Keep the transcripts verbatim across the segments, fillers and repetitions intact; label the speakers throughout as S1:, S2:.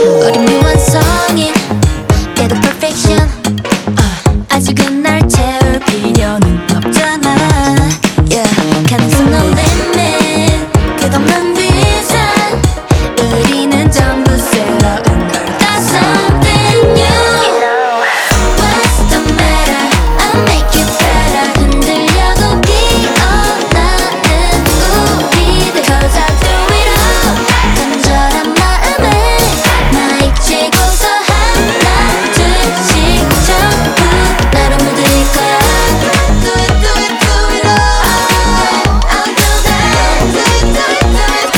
S1: 어린 완성인 깨도 perfection. uh, 아직은 날 채울 필요는 없잖아. yeah. 가능성 no limit. 끝없는 비전. 우리는 전부 새로운 걸 다 something new. What's the matter? I'll make it better. 흔들려도 피어나는 우리들. Cause I do it all. 간절한 마음에 나 잊히고서 하나 둘씩 전부 나로 물들 거야. Do it, do it, do it all. I'll do that. Do it, do it, do it,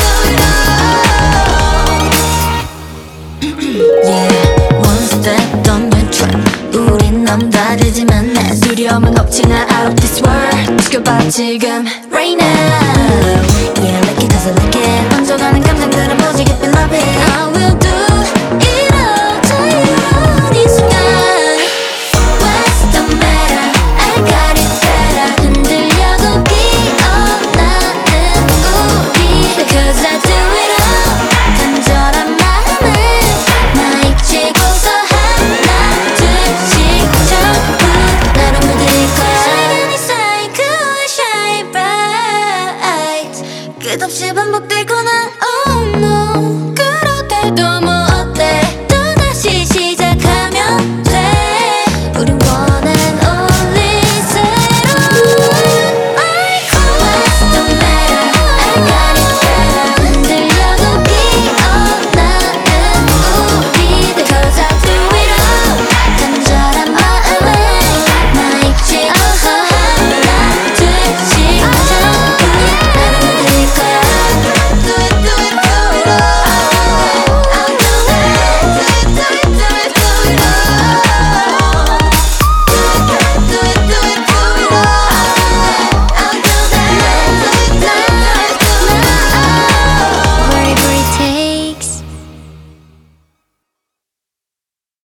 S1: do it all. Yeah, one step on your track. 우린 남다르지만 내 두려움은 없지나 out of this world. 지켜봐 지금 right now. Yeah, like it cause I like it. 얹어가는 감정